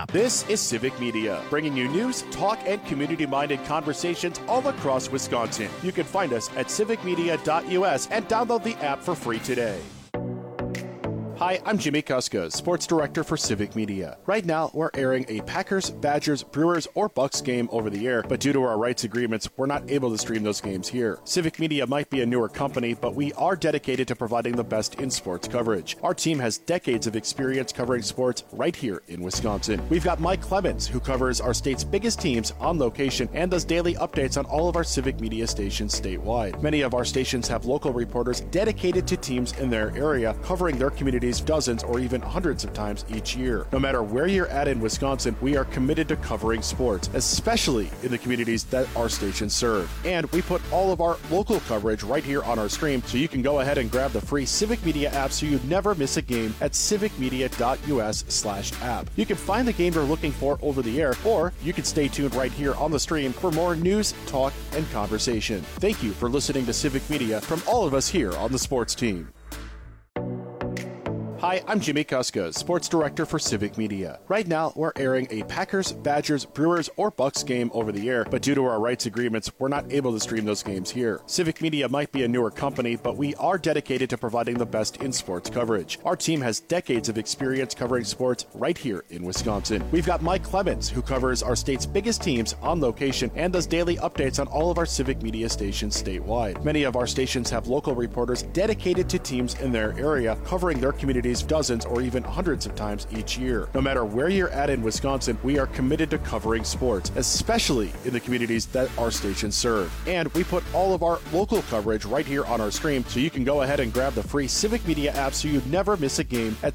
app. This is Civic Media, bringing you news, talk, and community-minded conversations all across Wisconsin. You can find us at civicmedia.us and download the app for free today. Hi, I'm Jimmy Kuska, Sports Director for Civic Media. Right now, we're airing a Packers, Badgers, Brewers, or Bucks game over the air, but due to our rights agreements, we're not able to stream those games here. Civic Media might be a newer company, but we are dedicated to providing the best in sports coverage. Our team has decades of experience covering sports right here in Wisconsin. We've got Mike Clemens, who covers our state's biggest teams on location and does daily updates on all of our Civic Media stations statewide. Many of our stations have local reporters dedicated to teams in their area, covering their communities dozens or even hundreds of times each year. No matter where you're at in Wisconsin, we are committed to covering sports, especially in the communities that our stations serve. And we put all of our local coverage right here on our stream, so you can go ahead and grab the free Civic Media app so you never miss a game at civicmedia.us/app. You can find the game you're looking for over the air, or you can stay tuned right here on the stream for more news, talk, and conversation. Thank you for listening to Civic Media from all of us here on the sports team. Hi, I'm Jimmy Kuska, Sports Director for Civic Media. Right now, we're airing a Packers, Badgers, Brewers, or Bucks game over the air, but due to our rights agreements, we're not able to stream those games here. Civic Media might be a newer company, but we are dedicated to providing the best in sports coverage. Our team has decades of experience covering sports right here in Wisconsin. We've got Mike Clemens, who covers our state's biggest teams on location and does daily updates on all of our Civic Media stations statewide. Many of our stations have local reporters dedicated to teams in their area, covering their communities dozens or even hundreds of times each year. No matter where you're at in Wisconsin, we are committed to covering sports, especially in the communities that our stations serve. And we put all of our local coverage right here on our stream, so you can go ahead and grab the free Civic Media app so you never miss a game at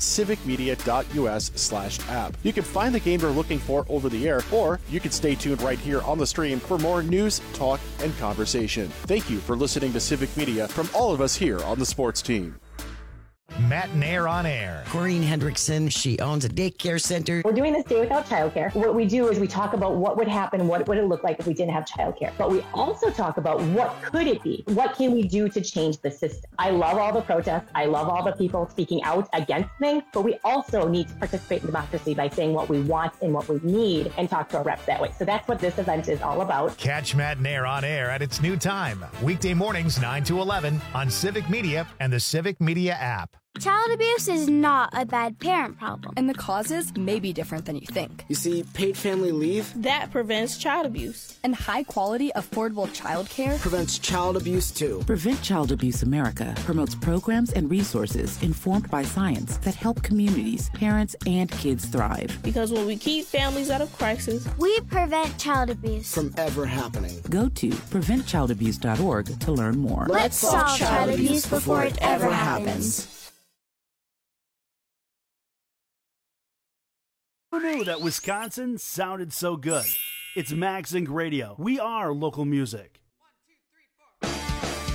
civicmedia.us/app. You can find the game you're looking for over the air, or you can stay tuned right here on the stream for more news, talk, and conversation. Thank you for listening to Civic Media from all of us here on the sports team. Matt and Air on Air. Corinne Hendrickson, she owns a daycare center. We're doing this day without childcare. What we do is we talk about what would happen, what would it look like if we didn't have childcare. But we also talk about what could it be? What can we do to change the system? I love all the protests. I love all the people speaking out against things, but we also need to participate in democracy by saying what we want and what we need and talk to our reps that way. So that's what this event is all about. Catch Matt and Air on Air at its new time, weekday mornings 9 to 11 on Civic Media and the Civic Media app. Child abuse is not a bad parent problem. And the causes may be different than you think. You see, paid family leave that prevents child abuse. And high-quality, affordable child care prevents child abuse, too. Prevent Child Abuse America promotes programs and resources informed by science that help communities, parents, and kids thrive. Because when we keep families out of crisis, we prevent child abuse from ever happening. Go to preventchildabuse.org to learn more. Let's solve child abuse before it ever happens. Who knew that Wisconsin sounded so good? It's MagZinc Radio. We are local music. 1, 2, 3,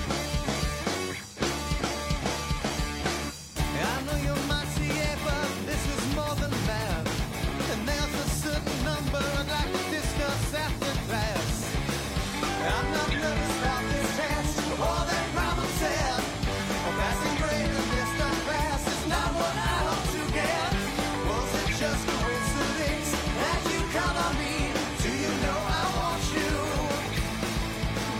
4. I know you might see it, but this is more than math. And there's a certain number I'd like to discuss after class. I'm not nervous about this test or that problem set. A passing grade in this class is not what I hope to get. Was it just coincidence that you called on me? Do you know I want you?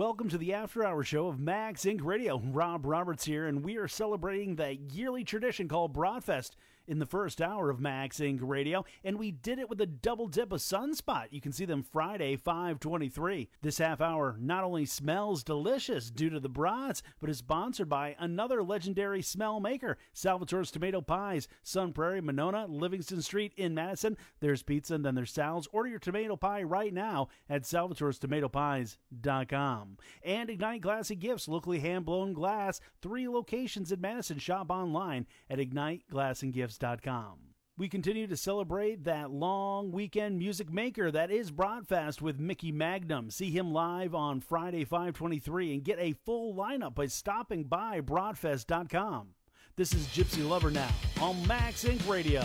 Welcome to the After Hour Show of Max Inc. Radio. Rob Roberts here, and we are celebrating the yearly tradition called Broadfest in the first hour of Max Inc. Radio, and we did it with a double dip of Sunspot. You can see them Friday, 5/23. This half hour not only smells delicious due to the brats, but is sponsored by another legendary smell maker, Salvatore's Tomato Pies, Sun Prairie, Monona, Livingston Street in Madison. There's pizza and then there's salads. Order your tomato pie right now at salvatorestomatopies.com. And Ignite Glassy Gifts, locally hand-blown glass, 3 locations in Madison. Shop online at igniteglassandgifts.com. We continue to celebrate that long weekend music maker that is Broadfest with Mickey Magnum. See him live on Friday, 5/23, and get a full lineup by stopping by broadfest.com. This is Gypsy Lover now on Max Inc. Radio.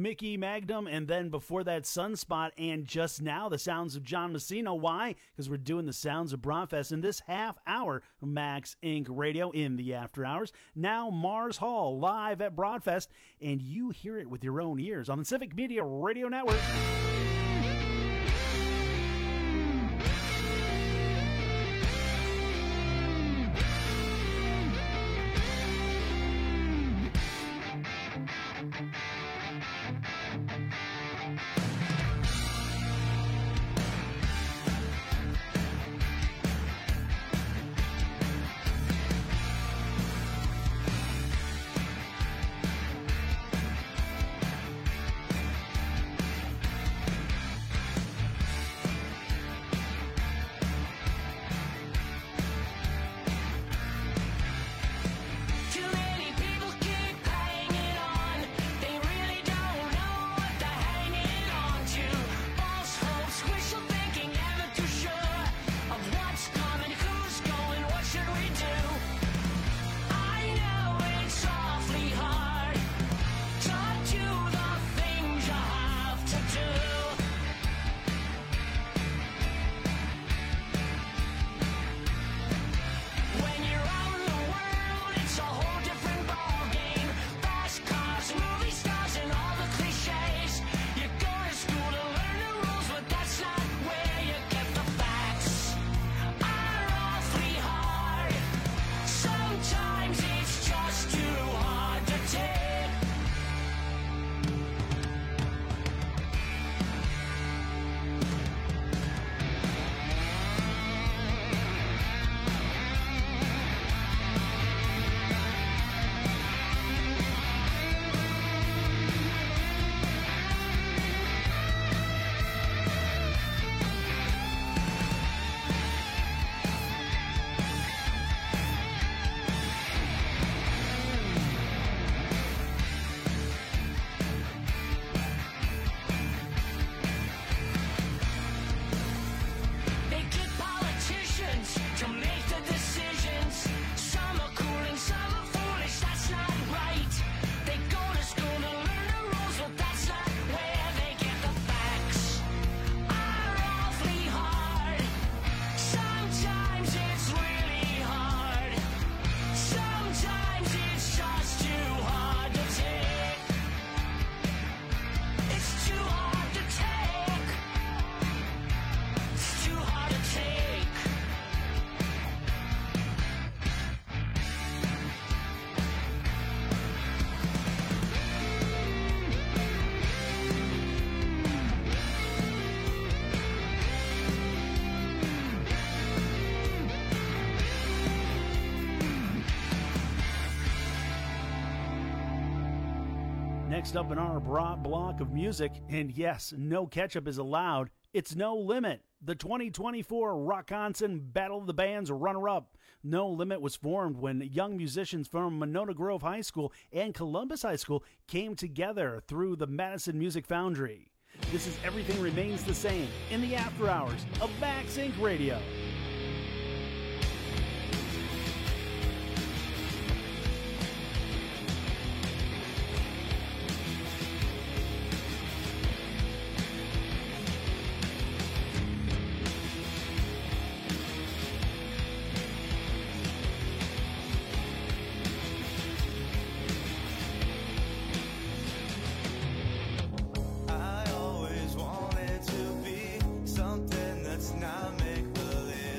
Mickey Magnum, and then before that, Sunspot, and just now, the sounds of John Messina. Why? Because we're doing the sounds of Broadfest in this half hour of Max Inc. Radio in the after hours. Now, Mars Hall live at Broadfest, and you hear it with your own ears on the Civic Media Radio Network. Next up in our broad block of music, and yes, no ketchup is allowed, it's No Limit. The 2024 Rockonson Battle of the Bands runner-up. No Limit was formed when young musicians from Monona Grove High School and Columbus High School came together through the Madison Music Foundry. This is Everything Remains the Same in the after hours of Max Inc. Radio. I always wanted to be something that's not make-believe.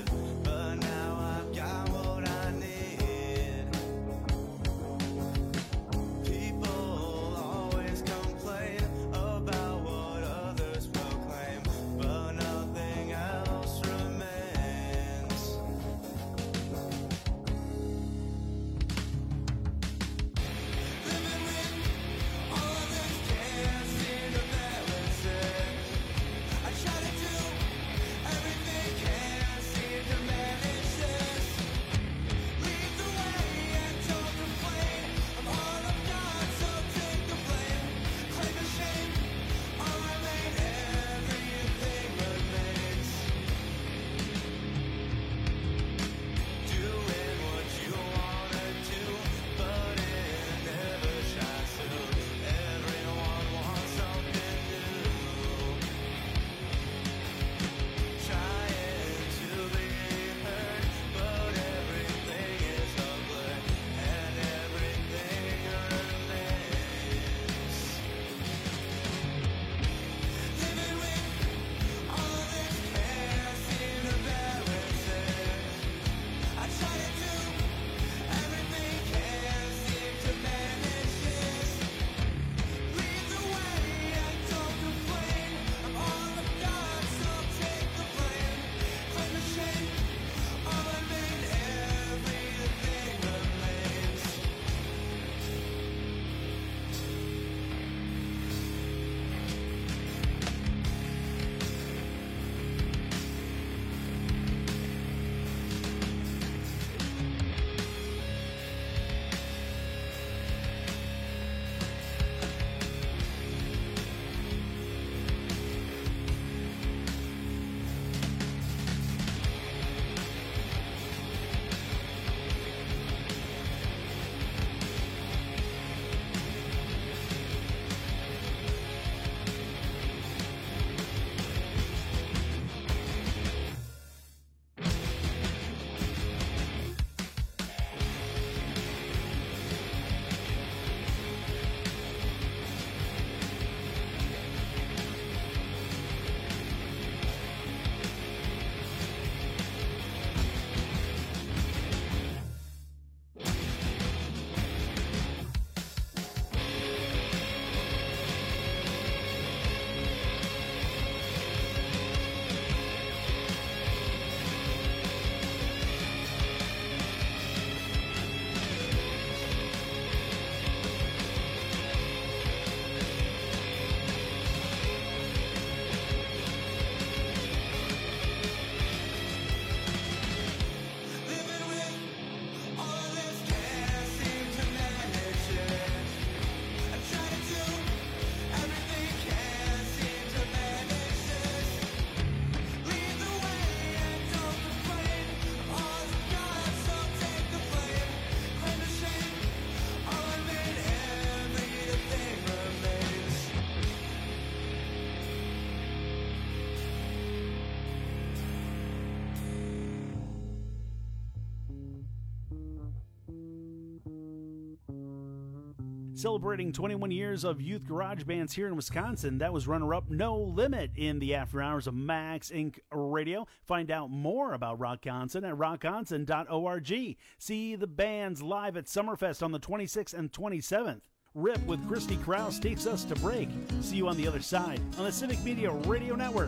Celebrating 21 years of youth garage bands here in Wisconsin, that was runner-up No Limit in the after hours of Max Inc. Radio. Find out more about Rockconson at rockconson.org. See the bands live at Summerfest on the 26th and 27th. Rip with Christy Krause takes us to break. See you on the other side on the Civic Media Radio Network.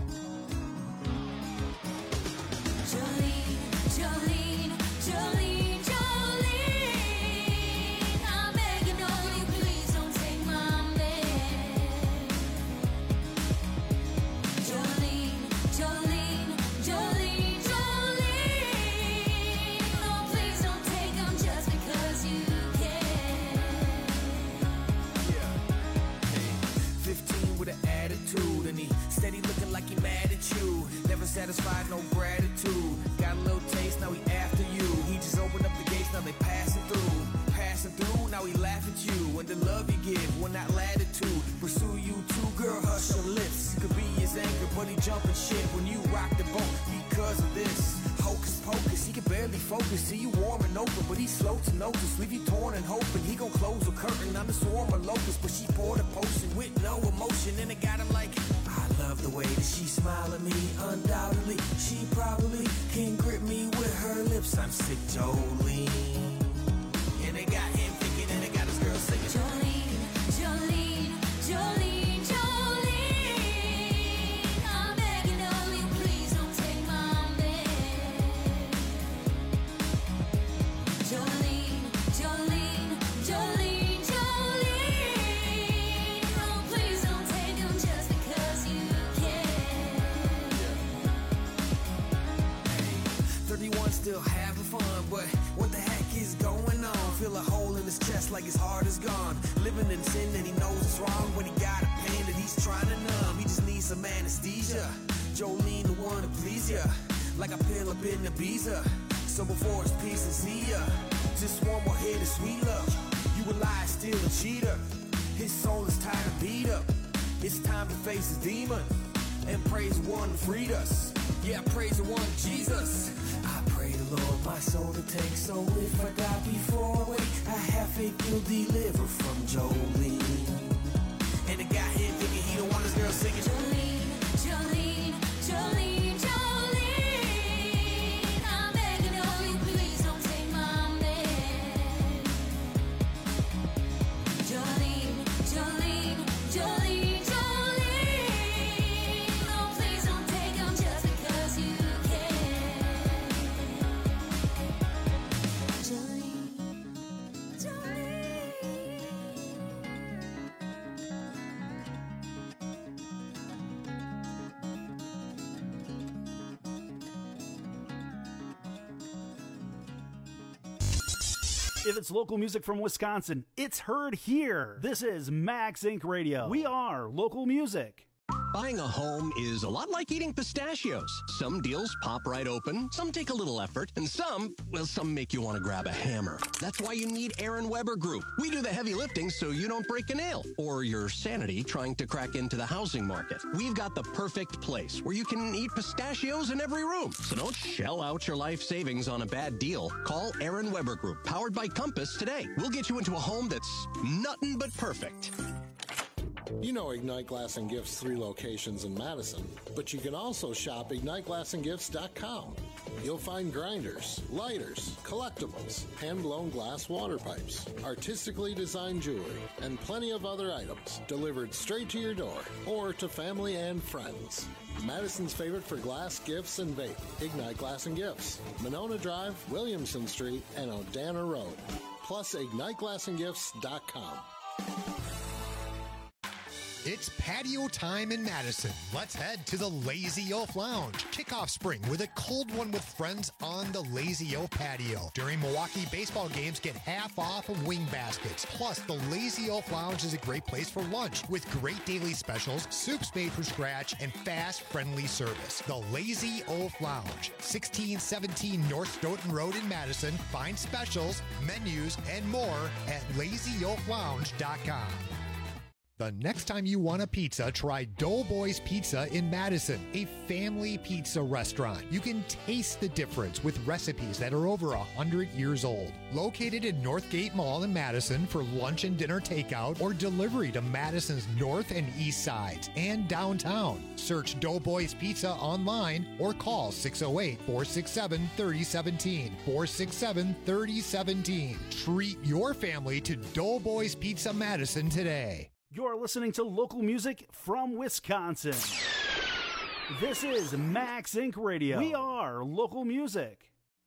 Jolene, Jolene, Jolene, Jolene, I'm begging of you, please don't take my man. Jolene, Jolene, Jolene, Jolene, oh please don't take him just because you can. Yeah, hey, 15 with an attitude, and he steady looking like he mad at you. Never satisfied, no gratitude. Got a little taste, now he after you. He just opened up the gates, now they passing through. Passing through, now he laugh at you. And the love you give will not latitude. Pursue you too, girl, hush your lips. You could be his anchor, but he jumping shit when you rock the boat because of this. Hocus pocus, he can barely focus. See you warm and open, but he's slow to notice. Leave you torn and hoping he gon' close a curtain on the swarm of locusts. But she poured a potion with no emotion, and it got him like, I love the way that she smile at me. Undoubtedly, she probably can grip me with her lips. I'm sick, Jolene. And it got him thinking, and it got his girl singing. Jolene, Jolene, Jolene, Jolene, I'm begging of you, please don't take my man. Jolene, Jolene, Jolene, Jolene, oh please don't take him just because you can. 31 still having fun, but what the heck is going on? Feel a hole in his chest like his heart is gone. Living in sin and he knows it's wrong, but he got a pain that he's trying to numb. He just needs some anesthesia. Jolene the one to please ya, like a pill up in Ibiza. So before his peace and see ya, just one more hit of sweet love. You a lie, still a cheater. His soul is tired of beat up. It's time to face his demon and praise the one who freed us. Yeah, praise the one, Jesus. I pray the Lord my soul to take. So if I die before I wake, I have faith you'll deliver from Jolene. And it got him thinking he don't want his girl singing. Jolene, Jolene, Jolene, Jolene, I'm begging of you, please don't take my man. Jolene, Jolene, Jolene, Jolene, oh please don't take him just because you can. Jolene, Jolene. If it's local music from Wisconsin, it's heard here. This is Max Inc. Radio. We are local music. Buying a home is a lot like eating pistachios. Some deals pop right open, some take a little effort, and some make you want to grab a hammer. That's why you need Aaron Weber Group. We do the heavy lifting so you don't break a nail or your sanity trying to crack into the housing market. We've got the perfect place where you can eat pistachios in every room. So don't shell out your life savings on a bad deal. Call Aaron Weber Group, powered by Compass, today. We'll get you into a home that's nothing but perfect. You know Ignite Glass and Gifts 3 locations in Madison, but you can also shop IgniteGlassandGifts.com. You'll find grinders, lighters, collectibles, hand-blown glass water pipes, artistically designed jewelry, and plenty of other items delivered straight to your door or to family and friends. Madison's favorite for glass, gifts, and vape, Ignite Glass and Gifts, Monona Drive, Williamson Street, and Odana Road. Plus, IgniteGlassandGifts.com. It's patio time in Madison. Let's head to the Lazy Oaf Lounge. Kickoff spring with a cold one with friends on the Lazy Oaf patio. During Milwaukee baseball games, get half off of wing baskets. Plus, the Lazy Oaf Lounge is a great place for lunch with great daily specials, soups made from scratch, and fast, friendly service. The Lazy Oaf Lounge, 1617 North Stoughton Road in Madison. Find specials, menus, and more at LazyOafLounge.com. The next time you want a pizza, try Doughboys Pizza in Madison, a family pizza restaurant. You can taste the difference with recipes that are over 100 years old. Located in Northgate Mall in Madison for lunch and dinner takeout or delivery to Madison's north and east sides and downtown. Search Doughboys Pizza online or call 608-467-3017. 467-3017. Treat your family to Doughboys Pizza Madison today. You're listening to local music from Wisconsin. This is Max Inc. Radio. We are local music.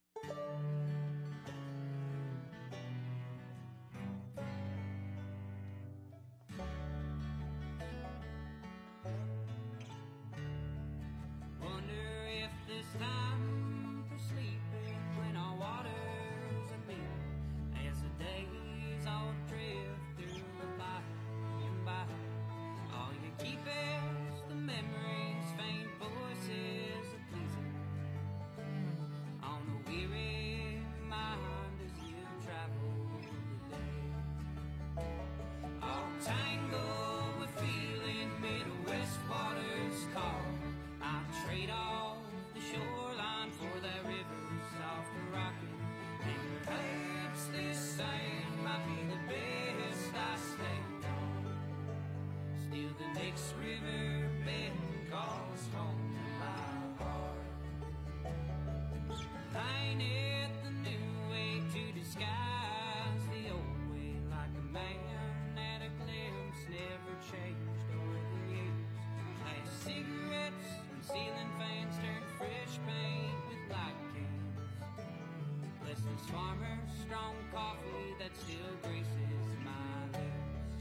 Farmer's strong coffee that still graces my lips.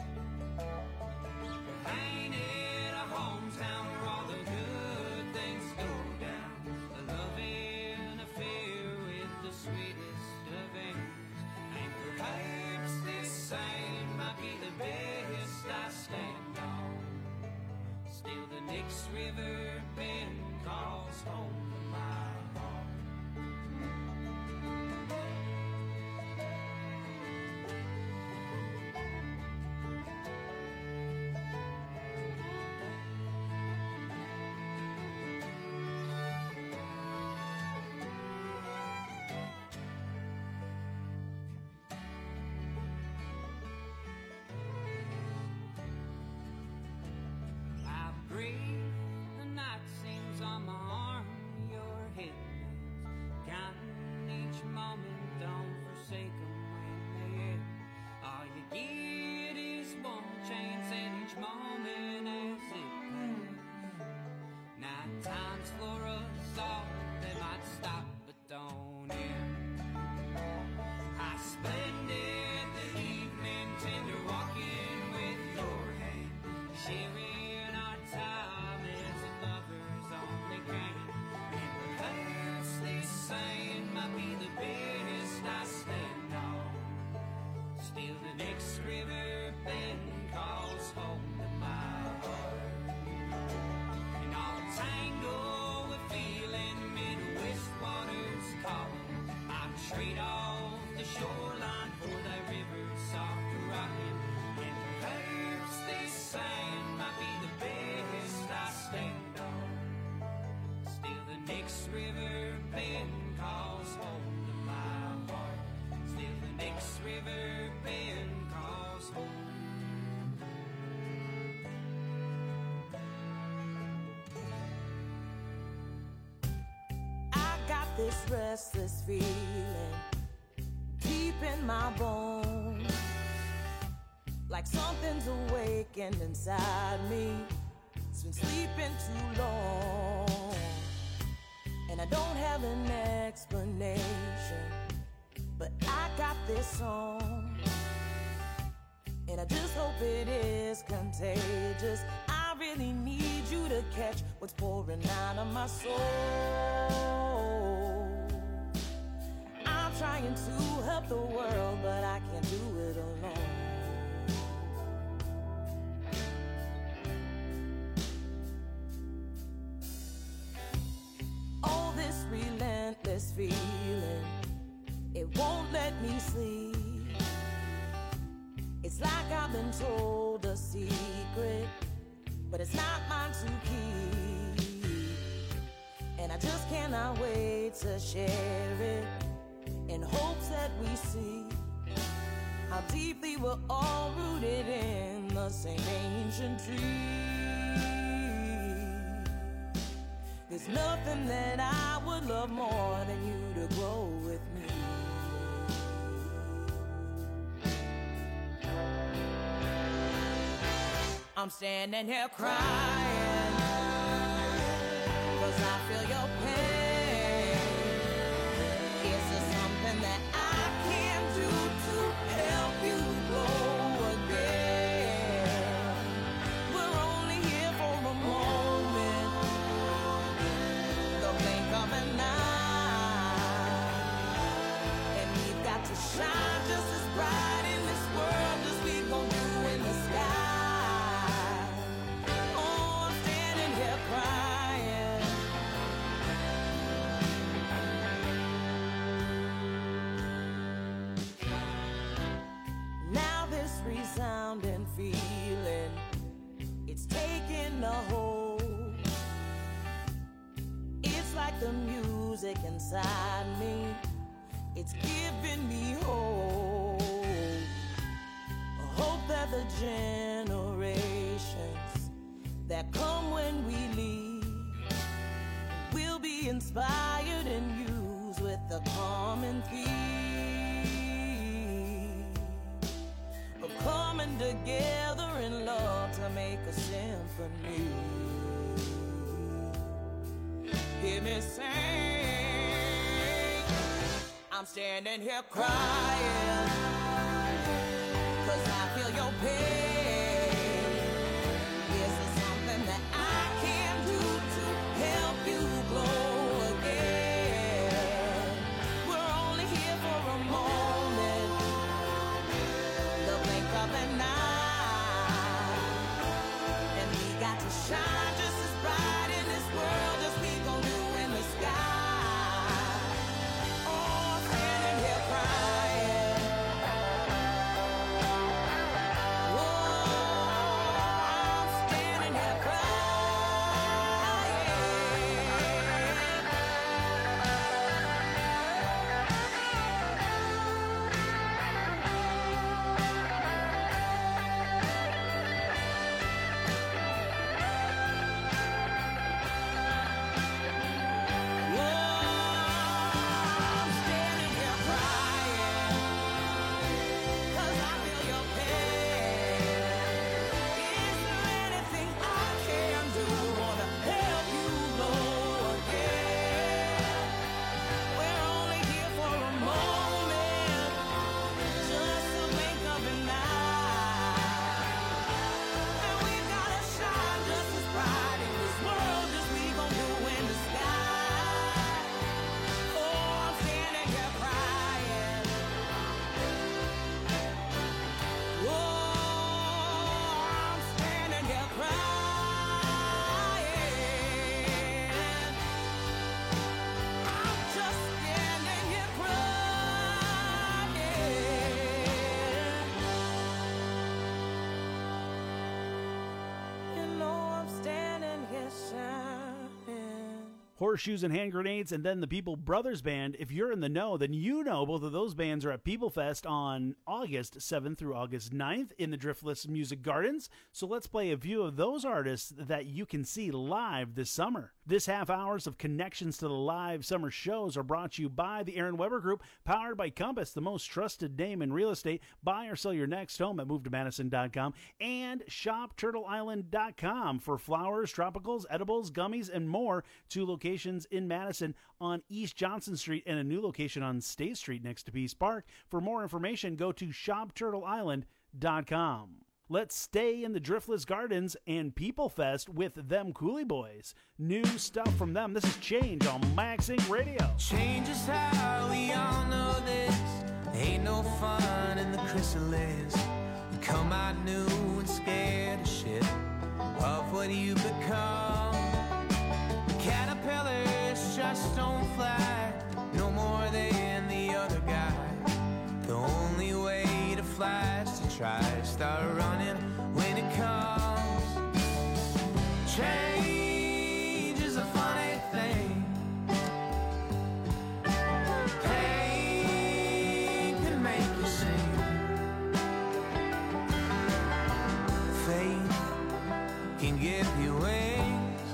Ain't it a hometown where all the good things go down? A loving affair with the sweetest of aims. And perhaps this same might be the best I stand on. Still the Dix River bend calls home to my heart. The night seems on my arm, your head bends, counting each moment, don't forsake them when they end. All you get is one chance and each moment as it passes. Night times for us all, they might stop but don't end. How splendid the evening, tender walking with your hand, sharing time as the lovers only can. And perhaps this saying might be the best I stand on. Still the next river bend calls home to my heart. And I'll tangle with feeling Midwest waters calling. I'd trade off the shoreline for that river soft rocking. And perhaps this saying might be the best I stand on. Still the next river bend calls home to my heart. Still the next river bend calls home. I got this restless feeling deep in my bones, like something's awakened inside me. It's been sleeping too long, and I don't have an explanation, but I got this song, and I just hope it is contagious. I really need you to catch what's pouring out of my soul. I'm trying to help the world, but I can't do it alone. Relentless feeling, it won't let me sleep. It's like I've been told a secret it's not mine to keep. And I just cannot wait to share it in hopes that we see how deeply we're all rooted in the same ancient tree. There's nothing that I would love more than you to grow with me. I'm standing here crying 'cause I feel your pain. Is there something that I can do to help you grow again? We're only here for a moment, the blink of an eye, and we've got to shine just as bright in this world as we gon' do in the sky. Oh, I'm standing here crying. Now this resounding feeling, it's taking a hold. It's like the music inside me, it's giving me hope. Hope that the generations that come when we leave will be inspired and used with the common theme of coming together in love to make a symphony. Hear me sing. I'm standing here crying 'cause I feel your pain. Is there something that I can do to help you grow again? We're only here for a moment, the blink of an eye, and we got to shine just as bright in this world as we gon' do in the sky. Oh, I'm standing here crying. Horseshoes and Hand Grenades, and then the People Brothers Band. If you're in the know, then you know both of those bands are at People Fest on August 7th through August 9th in the Driftless Music Gardens. So let's play a few of those artists that you can see live this summer. This half hours of connections to the live summer shows are brought to you by the Aaron Weber Group, powered by Compass, the most trusted name in real estate. Buy or sell your next home at MoveToMadison.com and ShopTurtleIsland.com for flowers, tropicals, edibles, gummies, and more. 2 locations in Madison on East Johnson Street and a new location on State Street next to Peace Park. For more information, go to ShopTurtleIsland.com. Let's stay in the Driftless Gardens and People Fest with them Coolie Boys. New stuff from them. This is Change on Maxing Radio. Change is how we all know this. Ain't no fun in the chrysalis. You come out new and scared of shit, of what you become. Caterpillars just don't fly, no more than the other guy. The only way to fly is to try. Start running when it comes. Change is a funny thing. Pain can make you sing. Faith can give you wings.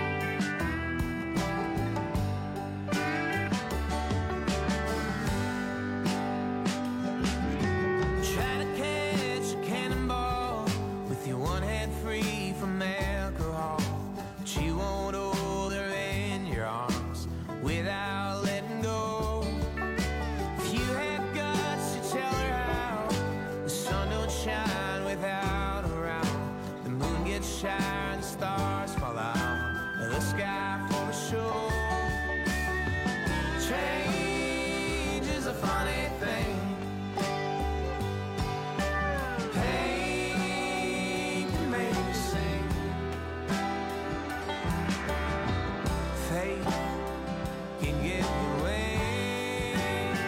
Try to catch a cannonball with your one hand free from alcohol, but you won't hold her in your arms without letting go. If you had guts to tell her how the sun don't shine without her around, the moon gets shy and the stars fall out of the sky for the show. Change is a funny thing. Pain can make you sing. Faith can give you wings.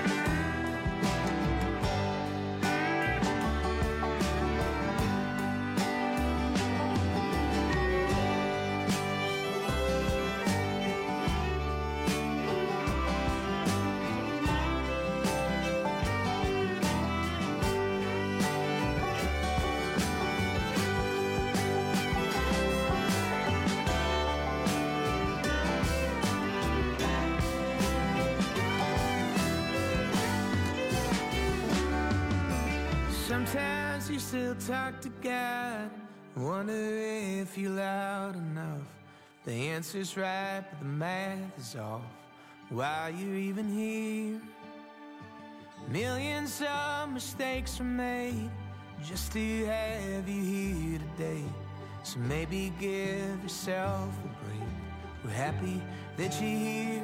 Sometimes you still talk to God, wonder if you're loud enough. The answer's right, but the math is off. Why you're even here? Millions of mistakes were made just to have you here today. So maybe give yourself a break. We're happy that you're here.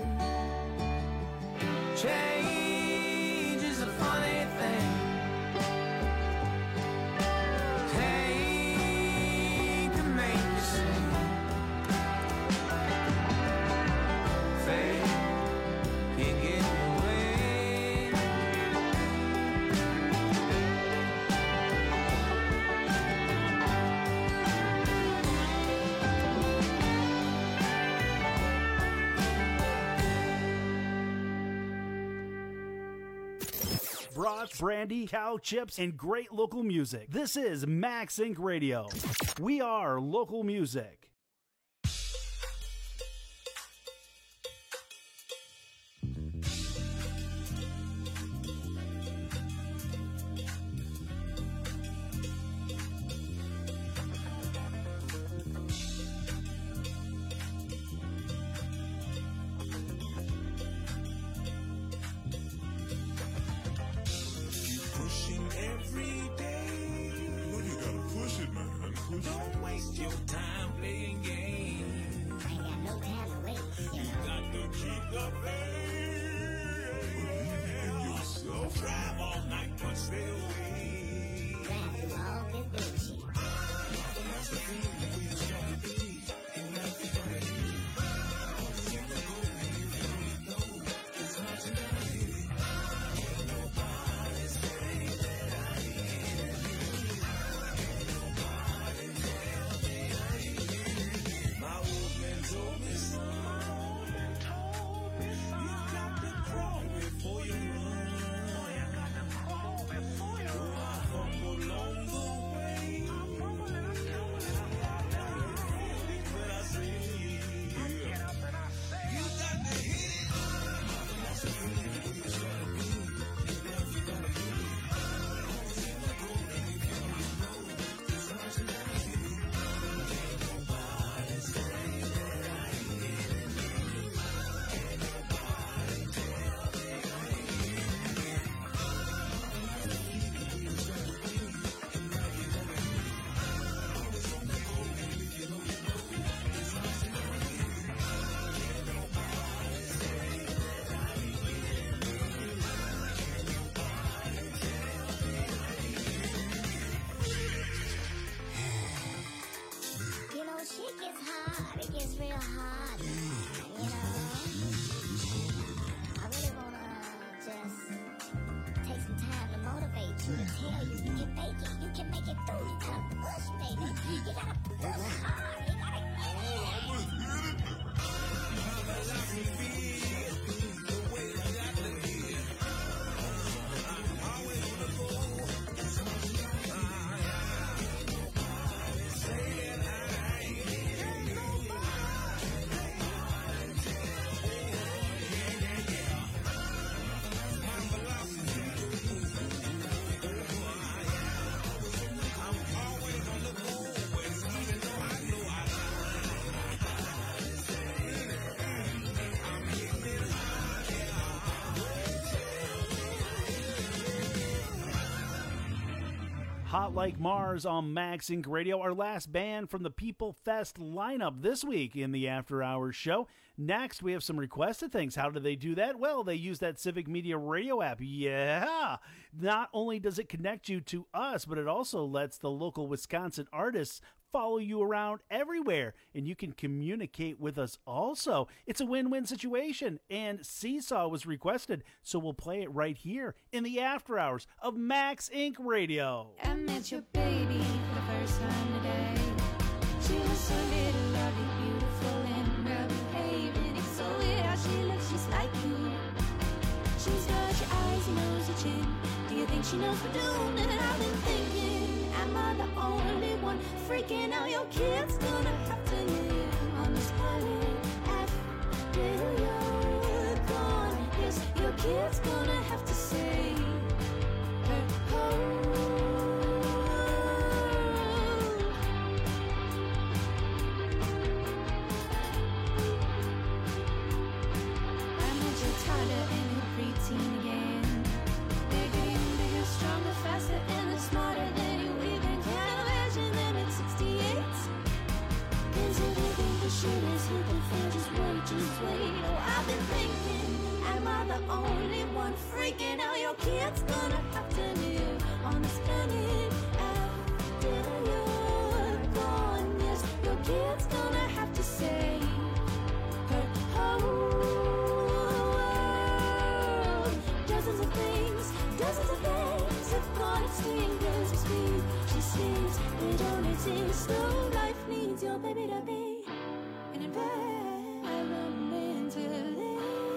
Change is a funny thing. Pain can make you sing. Faith can give you wings. Brats, brandy, cow chips, and great local music. This is Max Inc. Radio. We are local music. Pushing every day. Well, you gotta push it, man. Don't waste your time playing games. I got no time to waste. You got to keep the faith. Believe in yourself. Drive all night, but stay away. Drive through all this bullshit. That's the feeling the way it's gonna be. And that's the way it is. It's hard to know. Nobody's saying that I ain't. My old man told me, son, you got to crawl before you run. Hot Like Mars on Max Inc. Radio, our last band from the People Fest lineup this week in the After Hours show. Next, we have some requested things. How do they do that? Well, they use that Civic Media Radio app. Yeah! Not only does it connect you to us, but it also lets the local Wisconsin artists follow you around everywhere, and you can communicate with us also. It's a win-win situation, and Seesaw was requested, so we'll play it right here in the After Hours of Max Inc. Radio. I met your baby for the first time today. She was so little, lovely, beautiful, and well-behaved, and it's so weird how she looks just like you. She's got your eyes, your nose, your chin. Do you think she knows we're doing? And I've been thinking, am I the only one freaking out? Your kid's gonna have to live on this planet after you're gone. Yes, your kid's gonna have to say her home. I met your toddler and your preteen again. Bigger and bigger, stronger, faster, and they're smarter than you even can imagine them at 68. Cause if you think the shit is hit the fan, just wait. Oh, I've been thinking, am I the only one freaking out? Your kid's gonna have to live on this planet after you're gone. Yes, your kid's gonna have to say her whole world. Dozens of things have gone extinct as we speak. She sleeps, they don't exist. No life needs your baby to be an environment to live.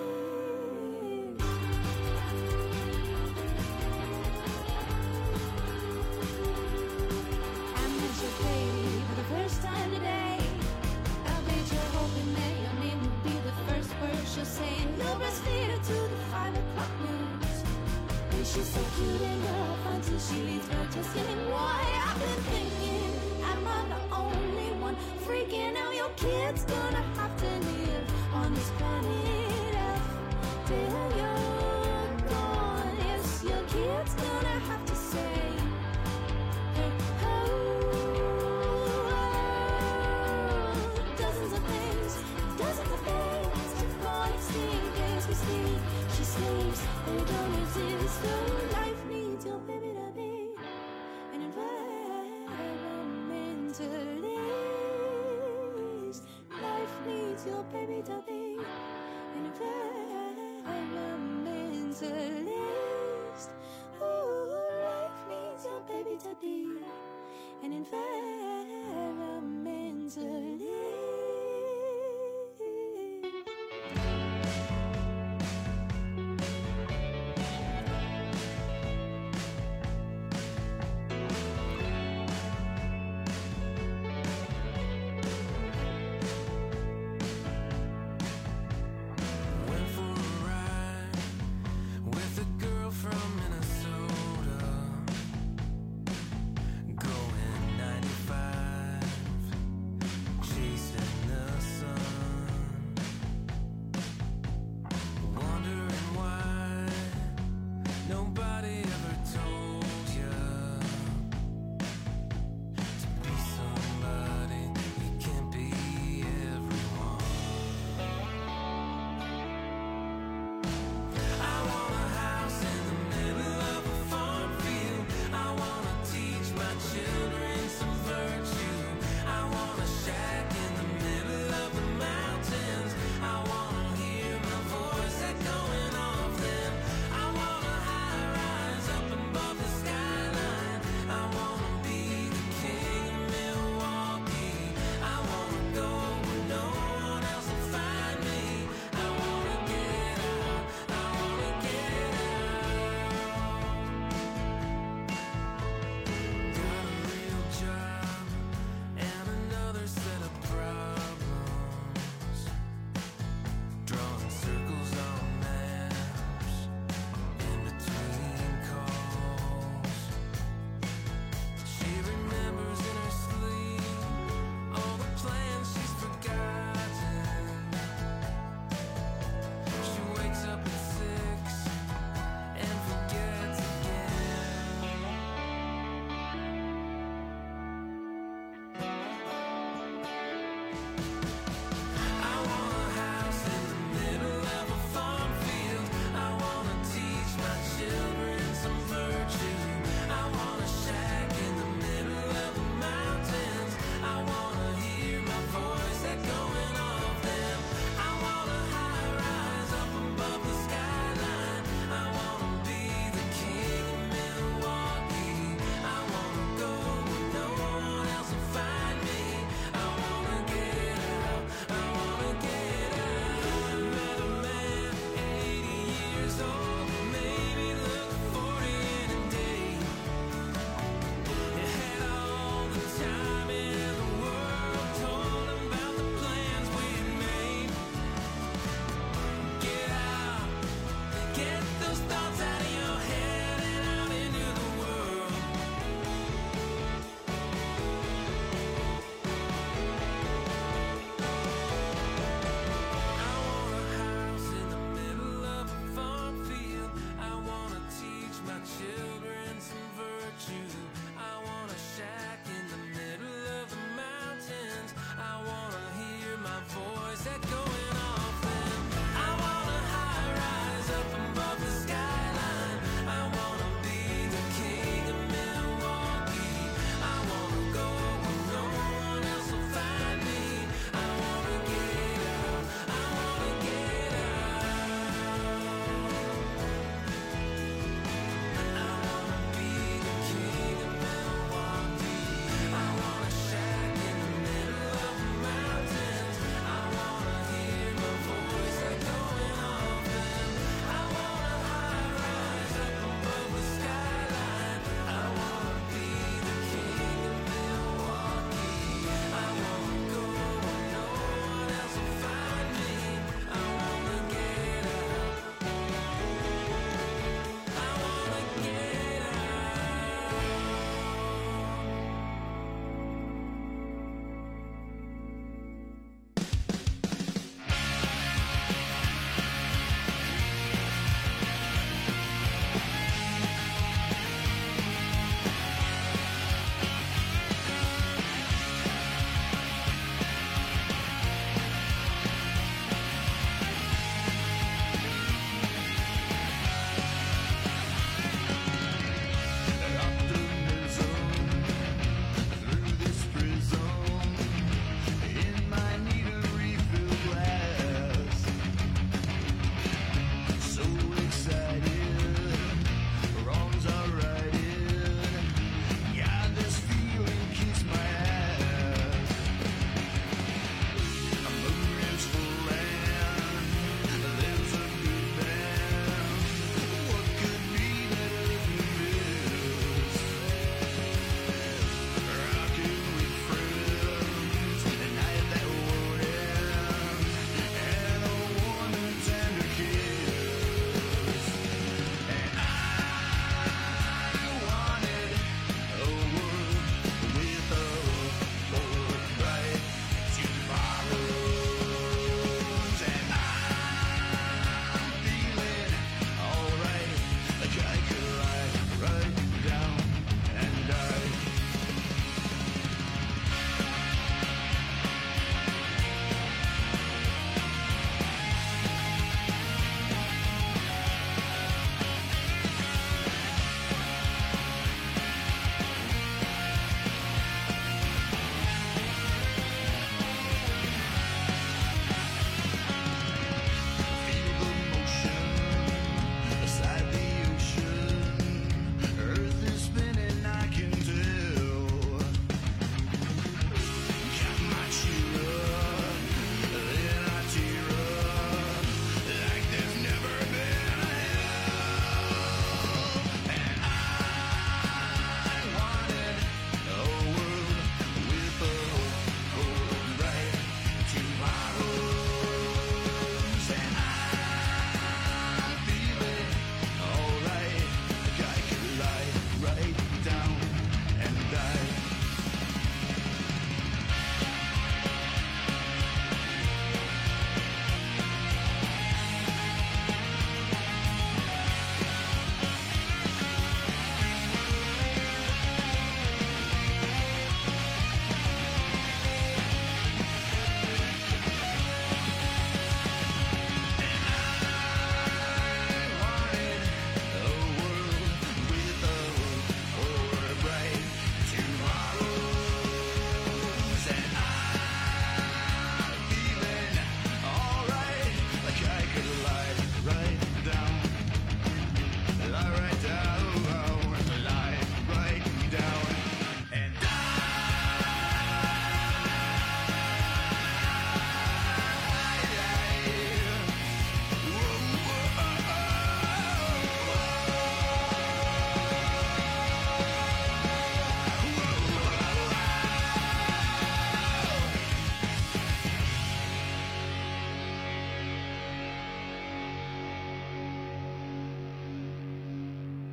I met your baby for the first time today. I bet you're hoping that your name will be the first word she'll say, and you'll breastfeed her to the 5 o'clock news. And she's so cute and rough until she leaves her just getting why. I've been thinking, am I the only one freaking out? Your kid's gonna have to live on this planet after you're gone. Yes, your kid's gonna have to say her whole world. Dozens of things have gone extinct as we speak. She sleeps, they don't exist. No life needs your baby to be an environmentalist. Life needs your baby to be an environmentalist. Ooh, life needs your baby to be an environmentalist. Went for a ride with a girl from Minnesota, going 95, chasing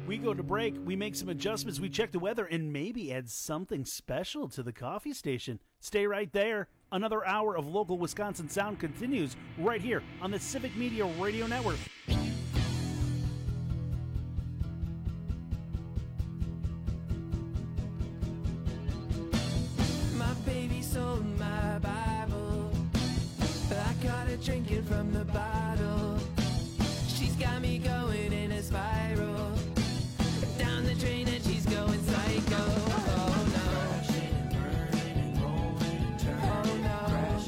We go to break, we make some adjustments, we check the weather, and maybe add something special to the coffee station. Stay right there. Another hour of local Wisconsin sound continues right here on the Civic Media Radio Network. My baby sold my Bible. I caught her drinking from the bottle. She's got me going in a spiral. Down the drain and she's going psycho. Oh no. Oh no.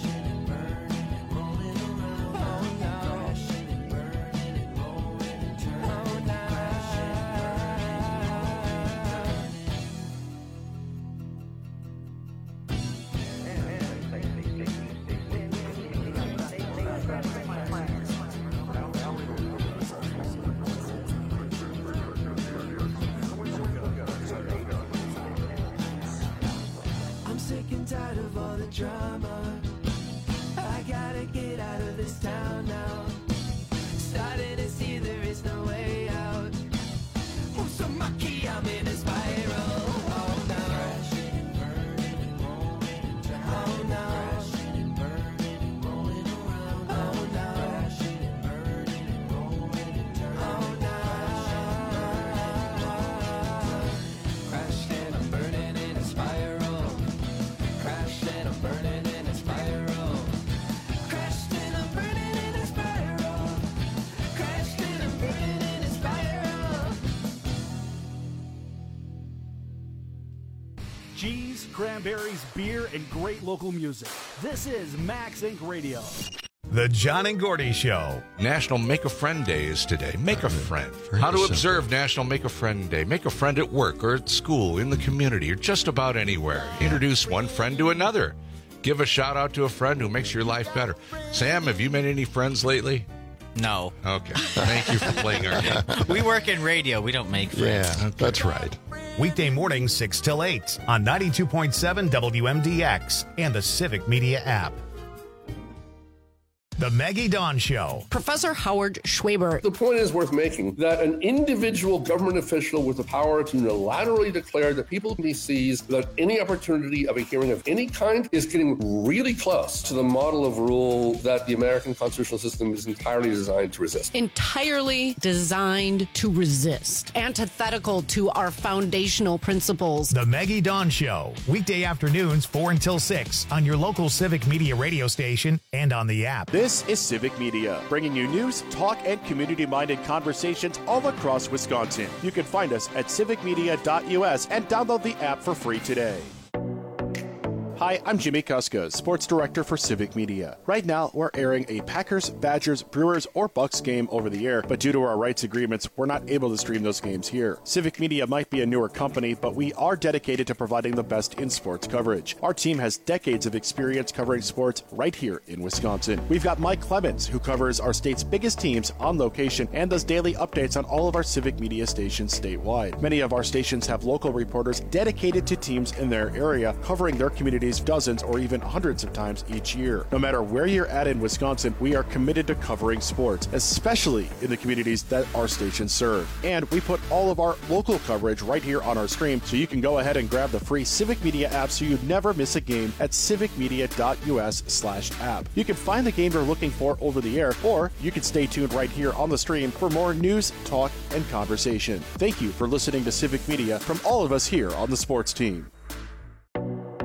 I'm sick and tired of all the drama. I gotta get out of this town now. Starting to see there is no way out. Oh, so mucky, I'm in a spiral. Oh no. Oh no. Oh no. Oh no. Crashed and I'm burning in a spiral. Crashed and I'm burning in a spiral. Crashed and I'm burning in a spiral. Crashed and I'm burning in a spiral. Cheese, cranberries, beer, and great local music. This is Max Inc. Radio. The John and Gordy Show. National Make a Friend Day is today. Make a friend. How to observe National Make a Friend Day. Make a friend at work or at school, in the community, or just about anywhere. Introduce one friend to another. Give a shout out to a friend who makes your life better. Sam, have you made any friends lately? No. Okay. Thank you for playing our game. We work in radio. We don't make friends. Yeah, that's right. Weekday mornings 6 till 8 on 92.7 WMDX and the Civic Media app. The Maggie Dawn Show. Professor Howard Schwaber. The point is worth making that an individual government official with the power to unilaterally declare that people he sees without any opportunity of a hearing of any kind is getting really close to the model of rule that the American constitutional system is entirely designed to resist. Entirely designed to resist. Antithetical to our foundational principles. The Maggie Dawn Show. Weekday afternoons 4 until 6 on your local Civic Media radio station and on the app. This is Civic Media, bringing you news, talk, and community-minded conversations all across Wisconsin. You can find us at civicmedia.us and download the app for free today. Hi, I'm Jimmy Kuska, Sports Director for Civic Media. Right now, we're airing a Packers, Badgers, Brewers, or Bucks game over the air, but due to our rights agreements, we're not able to stream those games here. Civic Media might be a newer company, but we are dedicated to providing the best in sports coverage. Our team has decades of experience covering sports right here in Wisconsin. We've got Mike Clemens, who covers our state's biggest teams on location and does daily updates on all of our Civic Media stations statewide. Many of our stations have local reporters dedicated to teams in their area, covering their communities dozens or even hundreds of times each year. No matter where you're at in Wisconsin, we are committed to covering sports, especially in the communities that our stations serve. And we put all of our local coverage right here on our stream, so you can go ahead and grab the free Civic Media app so you never miss a game at civicmedia.us/app. You can find the game you're looking for over the air, or you can stay tuned right here on the stream for more news, talk, and conversation. Thank you for listening to Civic Media from all of us here on the sports team.